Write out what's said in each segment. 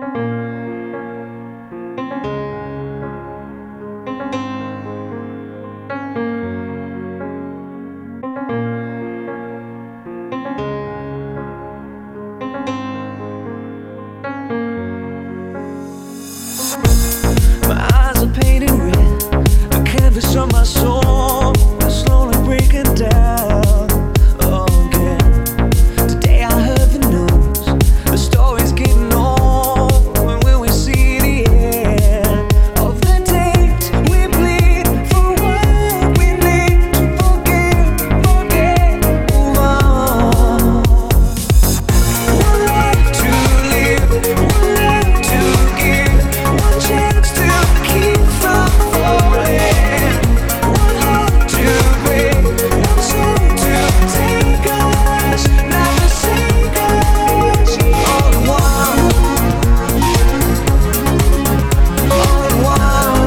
My eyes are painted red, the canvas of my soul is slowly breaking down again. Today I heard the news, the story's getting old. When will we see the end of the days we bleed for what we need to forget, move on. One life to live, one life to give, one chance to keep from falling, one heart to break, one soul to take us, not forsake us. All in one, all in one.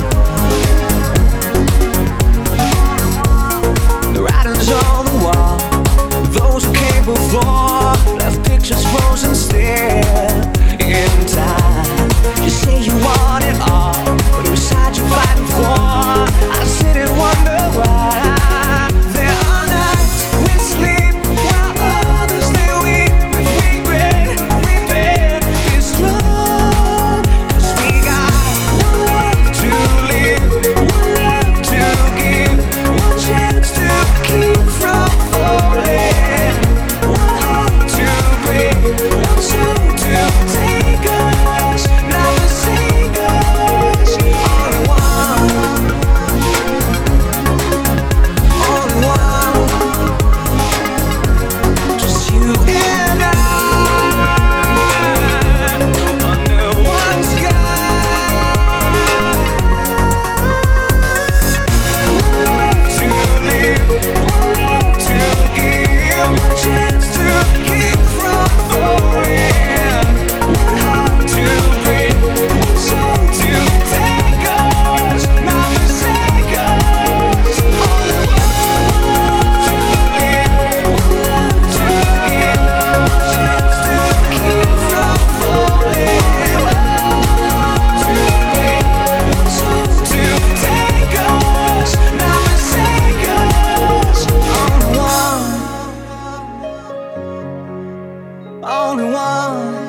The writing's on the wall. Those who came before left pictures frozen still in time. You say you want it all, but whose side you fighting for? I sit and wonder why. There are nights we sleep while others stay weak with regret. Repent is strong, 'cause we got one life to live, one life to give, one chance to keep from falling, one heart to break, one soul to take us, not forsake us. All in one, all in one, just you and I under one sky. One life to live, one life to give, one chance to keep from falling, one heart to break, one soul to take us, not forsake us. All in one, to live, one life to give, one chance to keep from falling, one heart to break, one soul to take us, not forsake us. All in one, all in one.